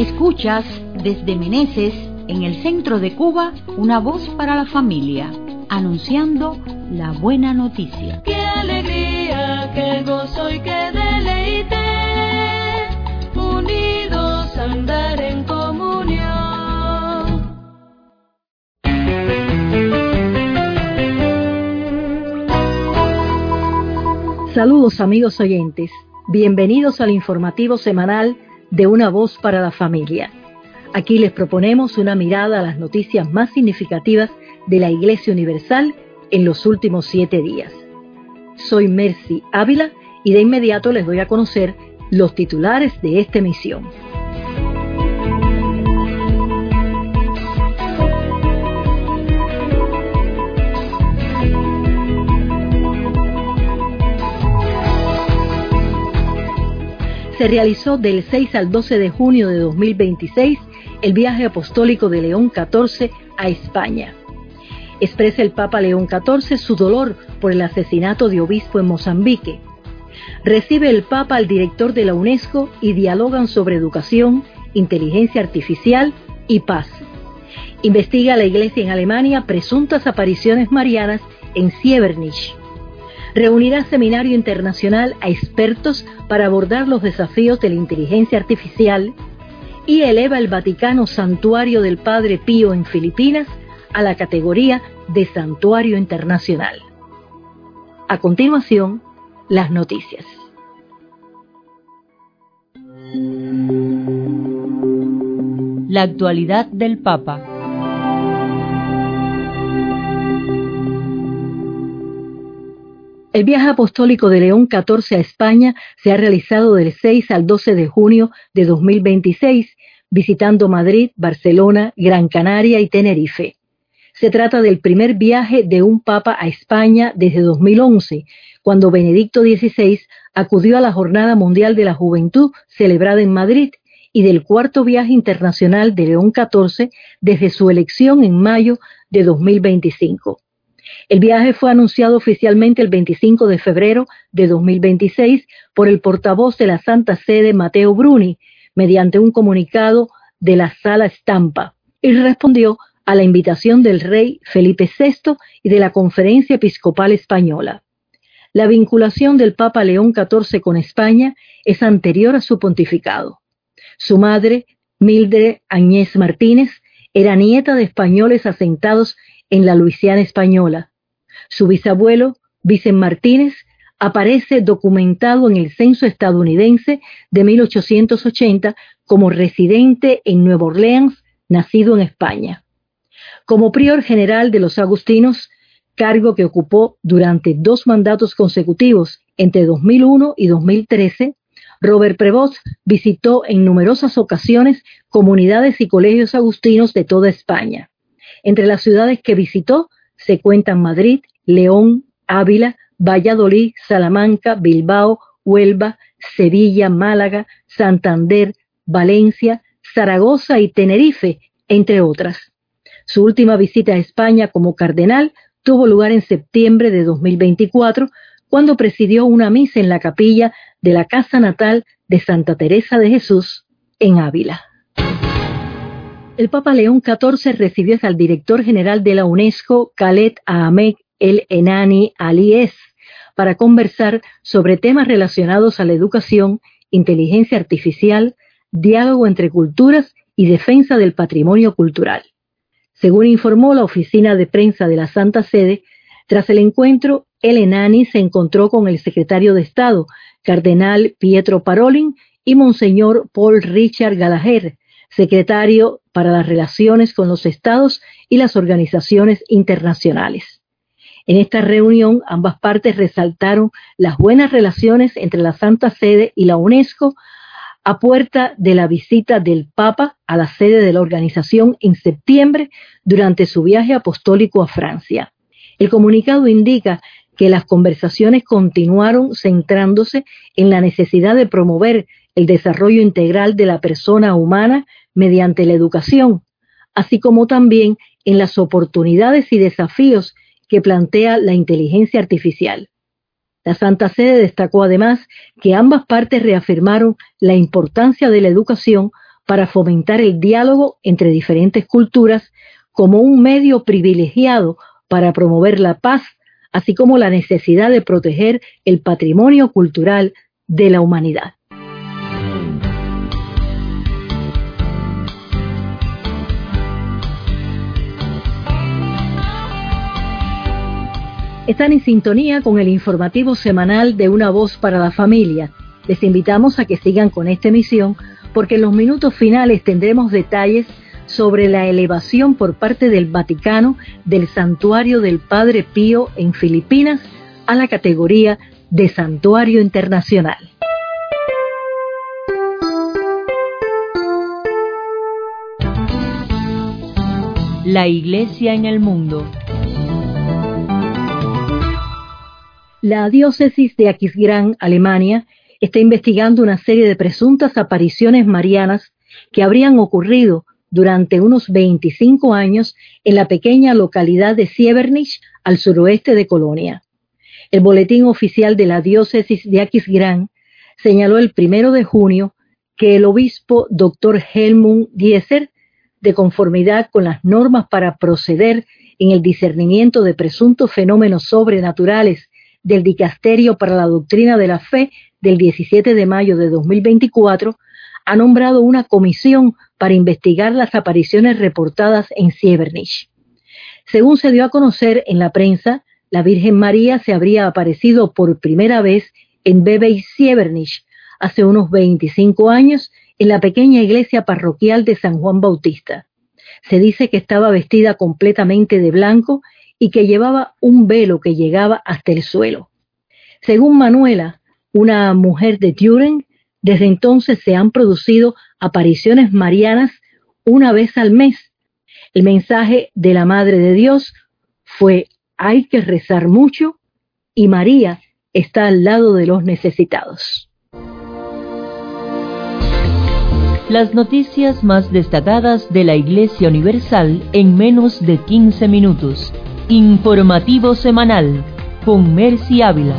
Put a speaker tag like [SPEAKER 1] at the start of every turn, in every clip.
[SPEAKER 1] Escuchas desde Meneses, en el centro de Cuba, una voz para la familia, anunciando la buena noticia.
[SPEAKER 2] ¡Qué alegría, qué gozo y qué deleite! Unidos andar en comunión.
[SPEAKER 3] Saludos amigos oyentes, bienvenidos al informativo semanal de Una Voz para la Familia. Aquí les proponemos una mirada a las noticias más significativas de la Iglesia Universal en los últimos 7 días. Soy Mercy Ávila y de inmediato les doy a conocer los titulares de esta emisión. Se realizó del 6 al 12 de junio de 2026 el viaje apostólico de León XIV a España. Expresa el Papa León XIV su dolor por el asesinato de obispo en Mozambique. Recibe el Papa al director de la UNESCO y dialogan sobre educación, inteligencia artificial y paz. Investiga la Iglesia en Alemania presuntas apariciones marianas en Sievernich. Reunirá seminario internacional a expertos para abordar los desafíos de la inteligencia artificial y eleva el Vaticano Santuario del Padre Pío en Filipinas a la categoría de Santuario Internacional. A continuación, las noticias.
[SPEAKER 1] La actualidad del Papa.
[SPEAKER 3] El viaje apostólico de León XIV a España se ha realizado del 6 al 12 de junio de 2026, visitando Madrid, Barcelona, Gran Canaria y Tenerife. Se trata del primer viaje de un papa a España desde 2011, cuando Benedicto XVI acudió a la Jornada Mundial de la Juventud celebrada en Madrid, y del cuarto viaje internacional de León XIV desde su elección en mayo de 2025. El viaje fue anunciado oficialmente el 25 de febrero de 2026 por el portavoz de la Santa Sede, Matteo Bruni, mediante un comunicado de la Sala Stampa, y respondió a la invitación del rey Felipe VI y de la Conferencia Episcopal Española. La vinculación del Papa León XIV con España es anterior a su pontificado. Su madre, Mildred Añez Martínez, era nieta de españoles asentados en la Luisiana española. Su bisabuelo, Vicent Martínez, aparece documentado en el censo estadounidense de 1880 como residente en Nueva Orleans, nacido en España. Como prior general de los agustinos, cargo que ocupó durante 2 mandatos consecutivos entre 2001 y 2013, Robert Prevost visitó en numerosas ocasiones comunidades y colegios agustinos de toda España. Entre las ciudades que visitó se cuentan Madrid, León, Ávila, Valladolid, Salamanca, Bilbao, Huelva, Sevilla, Málaga, Santander, Valencia, Zaragoza y Tenerife, entre otras. Su última visita a España como cardenal tuvo lugar en septiembre de 2024, cuando presidió una misa en la capilla de la casa natal de Santa Teresa de Jesús, en Ávila. El Papa León XIV recibió al director general de la UNESCO, Khaled Ahmed El-Enani Alies, para conversar sobre temas relacionados a la educación, inteligencia artificial, diálogo entre culturas y defensa del patrimonio cultural. Según informó la oficina de prensa de la Santa Sede, tras el encuentro, El-Enani se encontró con el secretario de Estado, cardenal Pietro Parolin, y Monseñor Paul Richard Gallagher, secretario para las relaciones con los estados y las organizaciones internacionales. En esta reunión, ambas partes resaltaron las buenas relaciones entre la Santa Sede y la UNESCO a puerta de la visita del Papa a la sede de la organización en septiembre durante su viaje apostólico a Francia. El comunicado indica que las conversaciones continuaron centrándose en la necesidad de promover el desarrollo integral de la persona humana mediante la educación, así como también en las oportunidades y desafíos que plantea la inteligencia artificial. La Santa Sede destacó además que ambas partes reafirmaron la importancia de la educación para fomentar el diálogo entre diferentes culturas como un medio privilegiado para promover la paz, así como la necesidad de proteger el patrimonio cultural de la humanidad. Están en sintonía con el informativo semanal de Una Voz para la Familia. Les invitamos a que sigan con esta emisión porque en los minutos finales tendremos detalles sobre la elevación por parte del Vaticano del Santuario del Padre Pío en Filipinas a la categoría de Santuario Internacional.
[SPEAKER 1] La Iglesia en el mundo.
[SPEAKER 3] La diócesis de Aquisgrán, Alemania, está investigando una serie de presuntas apariciones marianas que habrían ocurrido durante unos 25 años en la pequeña localidad de Sievernich, al suroeste de Colonia. El boletín oficial de la diócesis de Aquisgrán señaló el 1 de junio que el obispo Dr. Helmut Gieser, de conformidad con las normas para proceder en el discernimiento de presuntos fenómenos sobrenaturales del Dicasterio para la Doctrina de la Fe del 17 de mayo de 2024, ha nombrado una comisión para investigar las apariciones reportadas en Sievernich. Según se dio a conocer en la prensa, la Virgen María se habría aparecido por primera vez en Bebey Sievernich hace unos 25 años en la pequeña iglesia parroquial de San Juan Bautista. Se dice que estaba vestida completamente de blanco y que llevaba un velo que llegaba hasta el suelo. Según Manuela, una mujer de Düren, desde entonces se han producido apariciones marianas una vez al mes. El mensaje de la Madre de Dios fue: hay que rezar mucho y María está al lado de los necesitados.
[SPEAKER 1] Las noticias más destacadas de la Iglesia Universal en menos de 15 minutos. Informativo semanal con Mercy Ávila.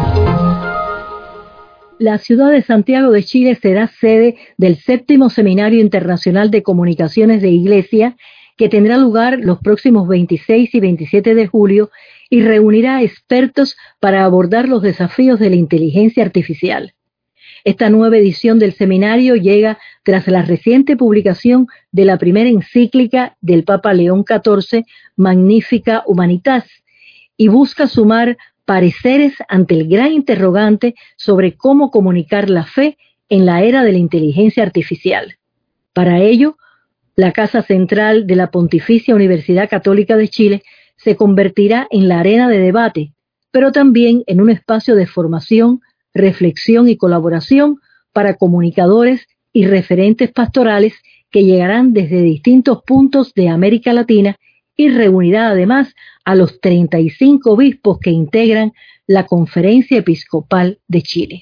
[SPEAKER 3] La ciudad de Santiago de Chile será sede del 7º Seminario Internacional de Comunicaciones de Iglesia, que tendrá lugar los próximos 26 y 27 de julio y reunirá expertos para abordar los desafíos de la inteligencia artificial. Esta nueva edición del seminario llega tras la reciente publicación de la primera encíclica del Papa León XIV, Magnificat Humanitas, y busca sumar pareceres ante el gran interrogante sobre cómo comunicar la fe en la era de la inteligencia artificial. Para ello, la Casa Central de la Pontificia Universidad Católica de Chile se convertirá en la arena de debate, pero también en un espacio de formación, reflexión y colaboración para comunicadores y referentes pastorales que llegarán desde distintos puntos de América Latina y reunirá además a los 35 obispos que integran la Conferencia Episcopal de Chile.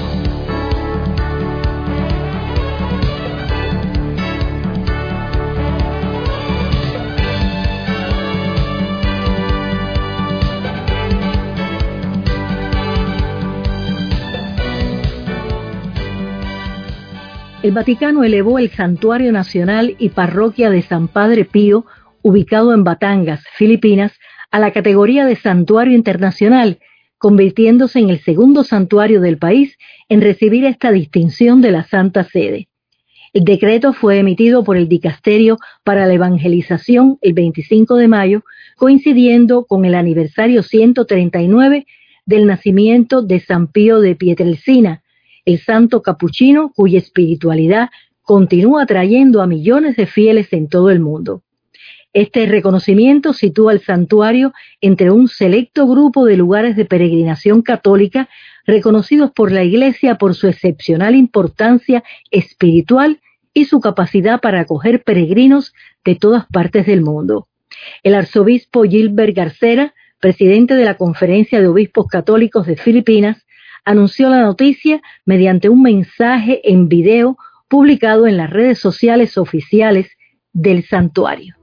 [SPEAKER 3] El Vaticano elevó el Santuario Nacional y Parroquia de San Padre Pío, ubicado en Batangas, Filipinas, a la categoría de Santuario Internacional, convirtiéndose en el segundo santuario del país en recibir esta distinción de la Santa Sede. El decreto fue emitido por el Dicasterio para la Evangelización el 25 de mayo, coincidiendo con el aniversario 139 del nacimiento de San Pío de Pietrelcina, el santo capuchino cuya espiritualidad continúa atrayendo a millones de fieles en todo el mundo. Este reconocimiento sitúa al santuario entre un selecto grupo de lugares de peregrinación católica reconocidos por la Iglesia por su excepcional importancia espiritual y su capacidad para acoger peregrinos de todas partes del mundo. El arzobispo Gilbert Garcera, presidente de la Conferencia de Obispos Católicos de Filipinas, anunció la noticia mediante un mensaje en video publicado en las redes sociales oficiales del santuario.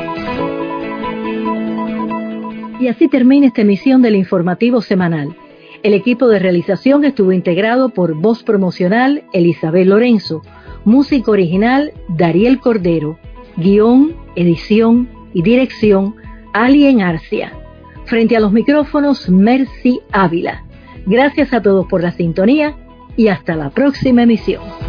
[SPEAKER 3] Y así termina esta emisión del informativo semanal. El equipo de realización estuvo integrado por voz promocional Elizabeth Lorenzo, música original Dariel Cordero, guión, edición y dirección Alien Arcia. Frente a los micrófonos, Mercy Ávila. Gracias a todos por la sintonía y hasta la próxima emisión.